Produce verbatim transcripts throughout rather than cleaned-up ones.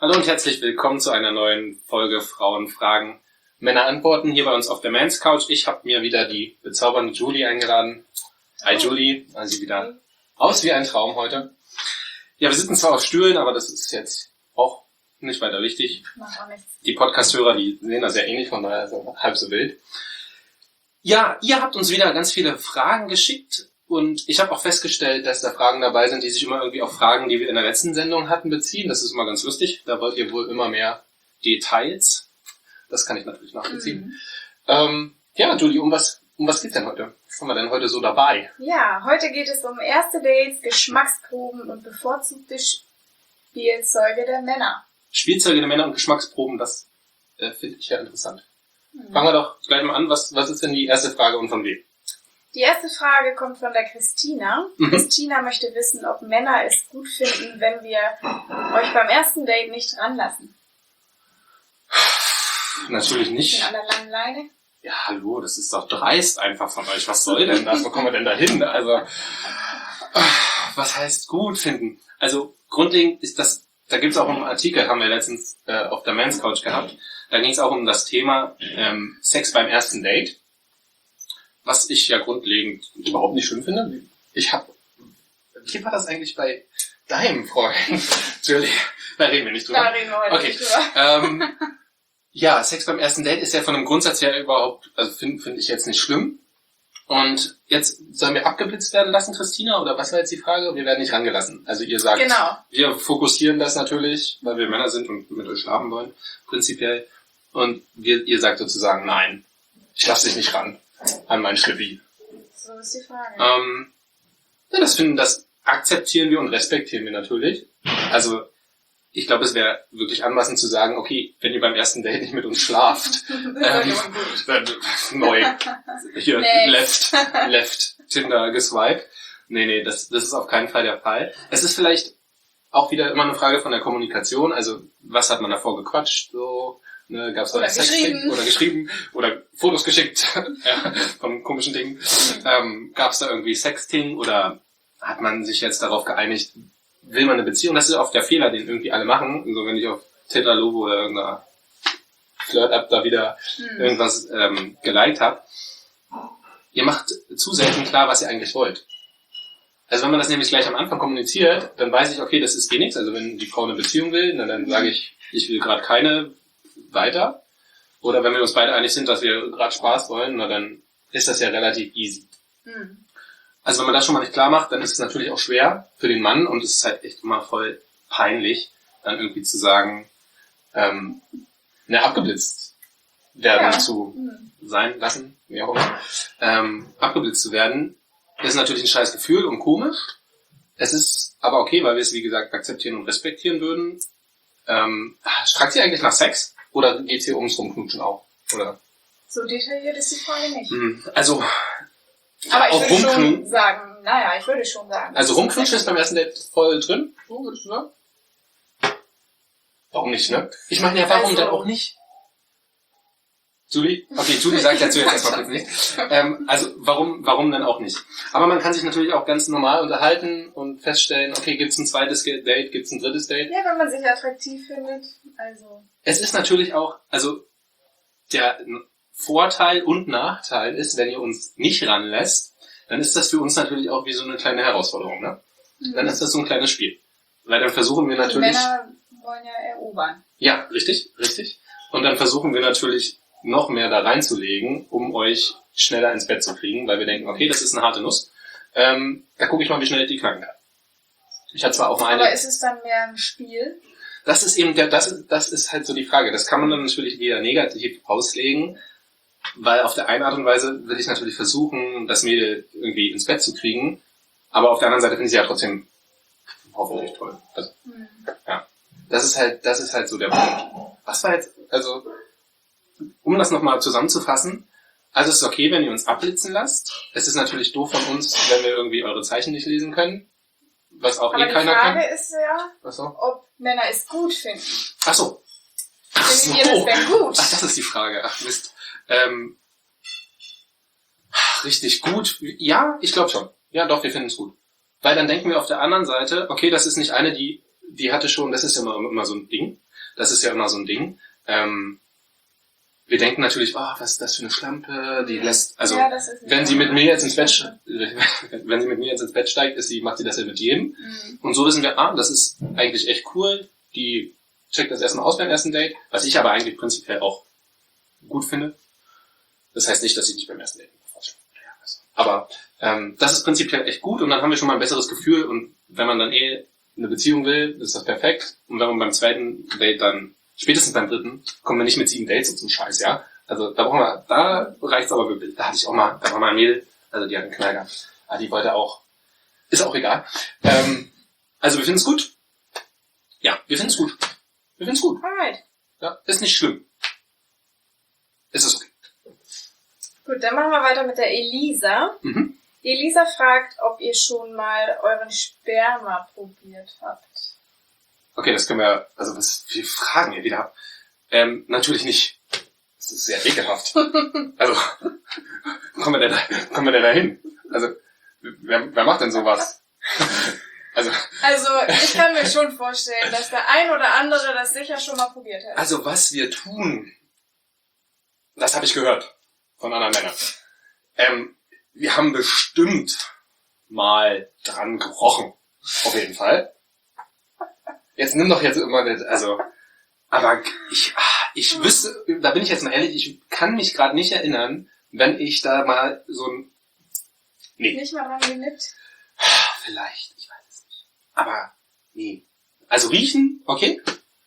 Hallo und herzlich willkommen zu einer neuen Folge Frauen fragen, Männer antworten hier bei uns auf der Mans Couch. Ich habe mir wieder die bezaubernde Julie eingeladen. Hi Julie, also wieder aus wie ein Traum heute. Ja, wir sitzen zwar auf Stühlen, aber das ist jetzt auch nicht weiter wichtig. Macht auch nichts. Die Podcast-Hörer, die sehen das ja eh nicht, von daher ist es halb so wild. Ja, ihr habt uns wieder ganz viele Fragen geschickt und ich habe auch festgestellt, dass da Fragen dabei sind, die sich immer irgendwie auf Fragen, die wir in der letzten Sendung hatten, beziehen. Das ist immer ganz lustig. Da wollt ihr wohl immer mehr Details. Das kann ich natürlich nachvollziehen. Mhm. Ähm, ja, Julie, um was, um was geht's denn heute? Was haben wir denn heute so dabei? Ja, heute geht es um erste Dates, Geschmacksproben und bevorzugte Spielzeuge der Männer. Spielzeuge der Männer und Geschmacksproben, das äh, finde ich ja interessant. Mhm. Fangen wir doch gleich mal an. Was, was ist denn die erste Frage und von wem? Die erste Frage kommt von der Christina. Mhm. Christina möchte wissen, ob Männer es gut finden, wenn wir euch beim ersten Date nicht ranlassen. Natürlich nicht. An der langen Leine? Ja, hallo, das ist doch dreist einfach von euch. Was soll denn das? Wo kommen wir denn da hin? Also, was heißt gut finden? Also, grundlegend ist das, da gibt es auch einen Artikel, haben wir letztens äh, auf der Mans Couch gehabt. Da ging es auch um das Thema ähm, Sex beim ersten Date. Was ich ja grundlegend überhaupt nicht schlimm finde. Ich hab, wie war das eigentlich bei deinem Freund? Natürlich, da reden wir nicht drüber. Da reden wir heute okay. nicht drüber. Ähm, ja, Sex beim ersten Date ist ja von dem Grundsatz her überhaupt, also finde find ich jetzt nicht schlimm. Und jetzt sollen wir abgeblitzt werden lassen, Christina? Oder was war jetzt die Frage? Wir werden nicht rangelassen. Also ihr sagt, genau. Wir fokussieren das natürlich, weil wir Männer sind und mit euch schlafen wollen, prinzipiell. Und wir, ihr sagt sozusagen, nein, ich lasse dich nicht ran an meinen Schlippi. So ist die Frage. Ähm, ja, das finden, das akzeptieren wir und respektieren wir natürlich. Also, ich glaube, es wäre wirklich anmaßend zu sagen, okay, wenn ihr beim ersten Date nicht mit uns schlaft, ähm, dann, neu, hier, left, left, Tinder geswiped. Nee, nee, das, das ist auf keinen Fall der Fall. Es ist vielleicht auch wieder immer eine Frage von der Kommunikation, also, was hat man davor gequatscht, so, ne, gab's da oder Sexting geschrieben. oder geschrieben oder Fotos geschickt, ja, von komischen Dingen, ähm, gab's da irgendwie Sexting oder hat man sich jetzt darauf geeinigt, will man eine Beziehung? Das ist oft der Fehler, den irgendwie alle machen. So, wenn ich auf Tinder, Lovo oder irgendeiner Flirt-App da wieder hm. irgendwas ähm, geliked habe. Ihr macht zu selten klar, was ihr eigentlich wollt. Also wenn man das nämlich gleich am Anfang kommuniziert, dann weiß ich, okay, das ist eh nichts. Also wenn die Frau eine Beziehung will, dann, dann sage ich, ich will gerade keine weiter. Oder wenn wir uns beide einig sind, dass wir gerade Spaß wollen, na, dann ist das ja relativ easy. Hm. Also wenn man das schon mal nicht klar macht, dann ist es natürlich auch schwer für den Mann und es ist halt echt immer voll peinlich, dann irgendwie zu sagen, ähm, ne, abgeblitzt werden ja. zu sein lassen, wie auch immer, ähm, abgeblitzt zu werden, ist natürlich ein scheiß Gefühl und komisch. Es ist aber okay, weil wir es, wie gesagt, akzeptieren und respektieren würden. Ähm, fragt sie eigentlich nach Sex oder geht es hier ums Rumknutschen auch? Oder? So detailliert ist die Frage nicht. Also, aber ich auch würde rumknutschen. schon sagen, naja, ich würde schon sagen. Also rumknutschen ist beim ersten Date voll drin, so würdest du sagen? Warum nicht, ne? Ich meine ja, warum also. Denn auch nicht? Julie? Okay, Julie sagt dazu jetzt erstmal kurz nicht. Ähm, also warum warum denn auch nicht? Aber man kann sich natürlich auch ganz normal unterhalten und feststellen, okay, gibt's ein zweites Date, gibt's ein drittes Date? Ja, wenn man sich attraktiv findet, also... Es ist natürlich auch, also der Vorteil und Nachteil ist, wenn ihr uns nicht ranlässt, dann ist das für uns natürlich auch wie so eine kleine Herausforderung, ne? Mhm. Dann ist das so ein kleines Spiel. Weil dann versuchen wir natürlich... Die Männer wollen ja erobern. Ja, richtig, richtig. Und dann versuchen wir natürlich noch mehr da reinzulegen, um euch schneller ins Bett zu kriegen, weil wir denken, okay, das ist eine harte Nuss. Ähm, da gucke ich mal, wie schnell ich die knacken kann. Ich hatte zwar auch mal eine... Aber ist es dann mehr ein Spiel? Das ist eben der, das ist, das ist halt so die Frage. Das kann man dann natürlich wieder negativ auslegen, weil auf der einen Art und Weise will ich natürlich versuchen, das Mädel irgendwie ins Bett zu kriegen, aber auf der anderen Seite finde ich sie ja trotzdem hoffentlich toll. Also, mhm. ja. Das ist halt, das ist halt so der Punkt. Was war jetzt, also, um das nochmal zusammenzufassen, also es ist okay, wenn ihr uns abblitzen lasst. Es ist natürlich doof von uns, wenn wir irgendwie eure Zeichen nicht lesen können. Was auch aber eh keiner kann. Aber die Frage ist ja, so? ob Männer es gut finden. Ach so. Ach Finden so. ihr das denn gut? Ach, das ist die Frage. Ach Mist. Ähm, richtig gut. Ja, ich glaube schon. Ja, doch, wir finden es gut. Weil dann denken wir auf der anderen Seite, okay, das ist nicht eine, die, die hatte schon, das ist immer, immer so ein Ding. das ist ja immer so ein Ding. Ähm, wir denken natürlich, oh, was ist das für eine Schlampe, die lässt, also, ja, das ist wenn sie mit mir jetzt ins Bett, wenn sie mit mir jetzt ins Bett steigt, ist sie, macht sie das ja mit jedem. Mhm. Und so wissen wir, ah, das ist eigentlich echt cool, die checkt das erstmal aus beim ersten Date, was ich aber eigentlich prinzipiell auch gut finde. Das heißt nicht, dass ich nicht beim ersten Date vorschlage. Aber ähm, das ist prinzipiell echt gut und dann haben wir schon mal ein besseres Gefühl und wenn man dann eh eine Beziehung will, ist das perfekt. Und wenn man beim zweiten Date dann, spätestens beim dritten, kommen wir nicht mit sieben Dates und so Scheiß, ja. Also da brauchen wir, da reicht's aber wirklich. Da hatte ich auch mal, da war mal ein Mädel, also die hat einen Knall gehabt. Ah, die wollte auch, ist auch egal. Ähm, also wir finden es gut. Ja, wir finden es gut. Wir finden es gut. Alright. Ja, ist nicht schlimm. Ist es okay. Gut, dann machen wir weiter mit der Elisa. Mhm. Die Elisa fragt, ob ihr schon mal euren Sperma probiert habt. Okay, das können wir, also was wir fragen hier wieder. Ähm, natürlich nicht. Das ist sehr ekelhaft. Also, wo kommen wir denn da, kommen wir denn da hin? Also, wer, wer macht denn sowas? Also, Also, ich kann mir schon vorstellen, dass der ein oder andere das sicher schon mal probiert hat. also was wir tun, das habe ich gehört von anderen Männern. Ähm, wir haben bestimmt mal dran gerochen. Auf jeden Fall. Jetzt nimm doch jetzt immer nicht, also, aber ich, ah, ich wüsste, da bin ich jetzt mal ehrlich, ich kann mich gerade nicht erinnern, wenn ich da mal so ein, nee, Nicht mal dran genippt. vielleicht, ich weiß es nicht, aber nee. Also riechen, okay,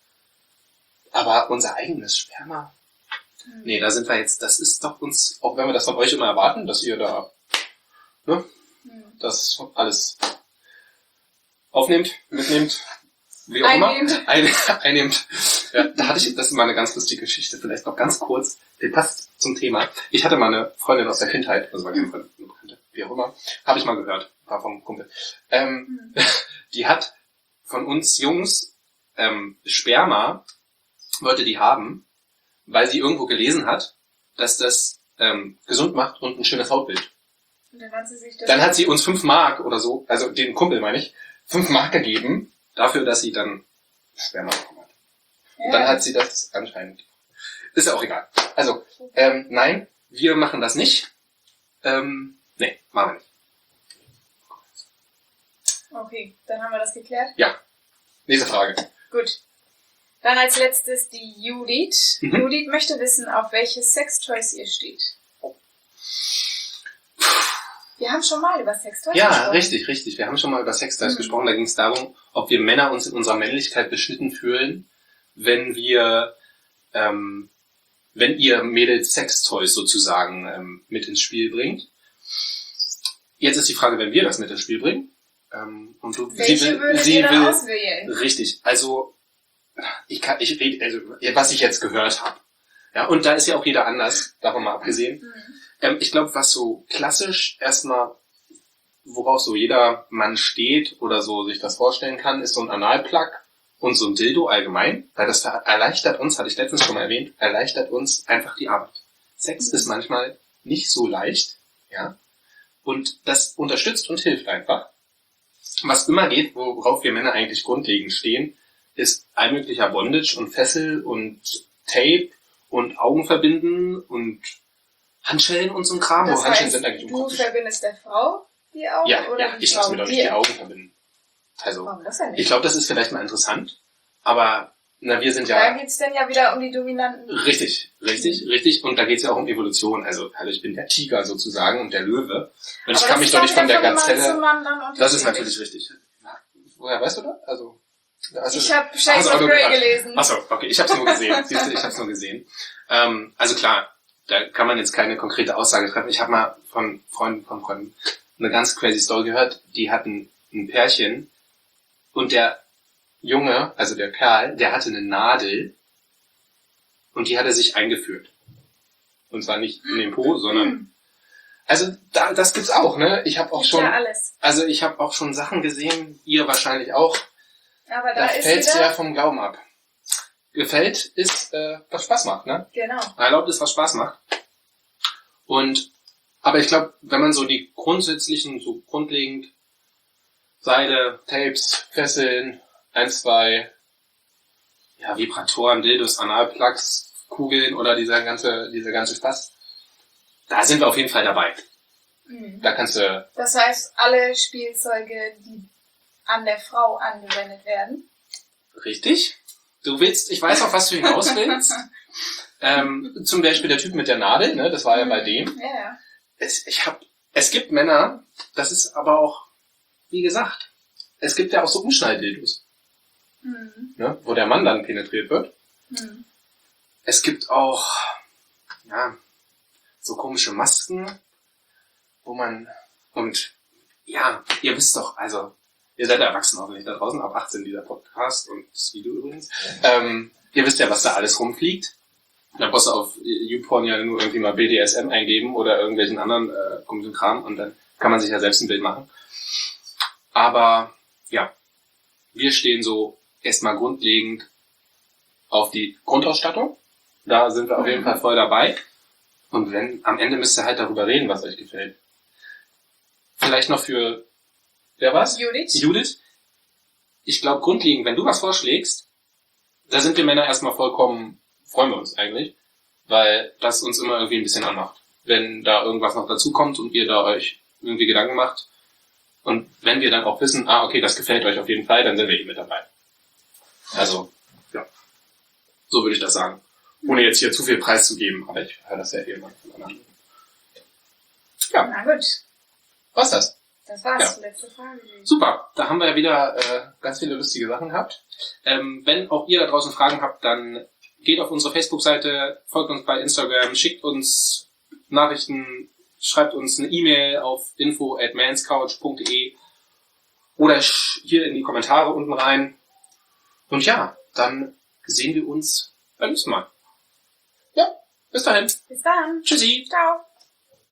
aber unser eigenes Sperma, nee, da sind wir jetzt, das ist doch uns, auch wenn wir das von euch immer erwarten, dass ihr da, ne, das alles aufnehmt, mitnehmt, wie auch Einnehmt. immer, ein, einnehmt. Ja, da hatte ich, das ist mal eine ganz lustige Geschichte, vielleicht noch ganz kurz, die passt zum Thema. Ich hatte mal eine Freundin aus der Kindheit, also war keine Freundin, eine Bekannte, wie auch immer, habe ich mal gehört, war vom Kumpel. Ähm, mhm. Die hat von uns Jungs ähm, Sperma, wollte die haben, weil sie irgendwo gelesen hat, dass das ähm, gesund macht und ein schönes Hautbild. Und dann hat sie sich das... Dann hat sie uns fünf Mark oder so, also den Kumpel meine ich, fünf Mark gegeben, dafür, dass sie dann Sperma bekommen hat. Ja. Und dann hat sie das anscheinend. Ist ja auch egal. Also, ähm, nein, wir machen das nicht. Ähm, nee, machen wir nicht. Okay, dann haben wir das geklärt. Ja. Nächste Frage. Gut. Dann als letztes die Judith. Mhm. Judith möchte wissen, auf welche Sextoys ihr steht. Wir haben schon mal über Sextoys ja, gesprochen. Ja, richtig, richtig. Wir haben schon mal über Sextoys mhm. gesprochen. Da ging es darum, ob wir Männer uns in unserer Männlichkeit beschnitten fühlen, wenn wir, ähm, wenn ihr Mädels Sextoys sozusagen ähm, mit ins Spiel bringt. Jetzt ist die Frage, wenn wir das mit ins Spiel bringen. Ähm, und du, Welche sie will, würdet sie ihr dann will, auswählen? Richtig. Also ich kann, ich rede, also was ich jetzt gehört habe. Ja, und da ist ja auch jeder anders, davon mal abgesehen. Mhm. Ähm, ich glaube, was so klassisch erstmal, worauf so jeder Mann steht oder so sich das vorstellen kann, ist so ein Analplug und so ein Dildo allgemein, weil das erleichtert uns, hatte ich letztens schon mal erwähnt, erleichtert uns einfach die Arbeit. Sex ist manchmal nicht so leicht, ja, und das unterstützt und hilft einfach. Was immer geht, worauf wir Männer eigentlich grundlegend stehen, ist allmöglicher Bondage und Fessel und Tape und Augen verbinden und Handschellen und so ein Kram. Das Wo Handschellen heißt, sind eigentlich du unpraktisch. verbindest der Frau die Augen Ja, oder ja, die ich Frau lasse mir doch nicht dir? die Augen verbinden. Also, Warum das denn nicht? ich glaube, das ist vielleicht mal interessant, aber na, wir sind Da ja... geht's dann ja wieder um die Dominanten. Richtig, richtig, richtig. Und da geht's ja auch um Evolution. Also, also ich bin der Tiger sozusagen und der Löwe. Und ich Aber kann mich doch nicht von der Gazelle... Mann zu Mann dann Das ist natürlich richtig. Woher weißt du das? Also, also ich habe Shades of Grey gelesen. Achso, okay, ich habe es nur gesehen. Siehst du, ich habe es nur gesehen. Ähm, also klar, da kann man jetzt keine konkrete Aussage treffen. Ich habe mal von Freunden von Freunden eine ganz crazy Story gehört. Die hatten ein Pärchen und der Junge, also der Kerl, der hatte eine Nadel und die hat er sich eingeführt. Und zwar nicht in den Po, sondern... Also da, das gibt's auch, ne? Ich habe auch Gibt's schon... ja alles. Also ich habe auch schon Sachen gesehen, ihr wahrscheinlich auch. Aber da, Da ist fällt's wieder... ja vom Glauben ab. Gefällt ist, äh, was Spaß macht, ne? Genau. Erlaubt ist, was Spaß macht. Und, aber ich glaube, wenn man so die grundsätzlichen, so grundlegend Seile, Tapes, Fesseln, ein, zwei, ja, ja, Vibratoren, Dildos, Analplugs, Kugeln oder dieser ganze, dieser ganze Spaß. Da sind wir auf jeden Fall dabei. Mhm. Da kannst du... Das heißt, alle Spielzeuge, die an der Frau angewendet werden. Richtig. Du willst, ich weiß auch, was du hinaus willst. ähm, zum Beispiel der Typ mit der Nadel, ne, das war ja bei dem. Ja, ja. Es, ich hab, es gibt Männer, das ist aber auch, wie gesagt, es gibt ja auch so Umschnalldildos, Mhm. ne, wo der Mann dann penetriert wird. Mhm. Es gibt auch, ja, so komische Masken, wo man, und ja, ihr wisst doch, also, ihr seid erwachsen hoffentlich da draußen, ab achtzehn dieser Podcast und das Video übrigens. Ähm, ihr wisst ja, was da alles rumfliegt. Dann brauchst du auf YouPorn ja nur irgendwie mal B D S M eingeben oder irgendwelchen anderen äh, komischen Kram und dann kann man sich ja selbst ein Bild machen. Aber ja, wir stehen so erstmal grundlegend auf die Grundausstattung. Da sind wir auf jeden Fall voll dabei. Und wenn, am Ende müsst ihr halt darüber reden, was euch gefällt. Vielleicht noch für, wer war's? Judith? Judith. Ich glaube, grundlegend, wenn du was vorschlägst, da sind wir Männer erstmal vollkommen, freuen wir uns eigentlich, weil das uns immer irgendwie ein bisschen anmacht. Wenn da irgendwas noch dazukommt und ihr da euch irgendwie Gedanken macht. Und wenn wir dann auch wissen, ah, okay, das gefällt euch auf jeden Fall, dann sind wir eh mit dabei. Also, ja. So würde ich das sagen. Ohne jetzt hier zu viel Preis zu geben, aber ich höre das ja eh mal von anderen. Ja. Na gut. Was das? Das war's. Ja. Letzte Frage gewesen. Super, da haben wir ja wieder äh, ganz viele lustige Sachen gehabt. Ähm, wenn auch ihr da draußen Fragen habt, dann geht auf unsere Facebook-Seite, folgt uns bei Instagram, schickt uns Nachrichten, schreibt uns eine E-Mail auf info at manscouch punkt de oder hier in die Kommentare unten rein. Und ja, dann sehen wir uns beim nächsten Mal. Ja, bis dahin. Bis dann. Tschüssi. Ciao.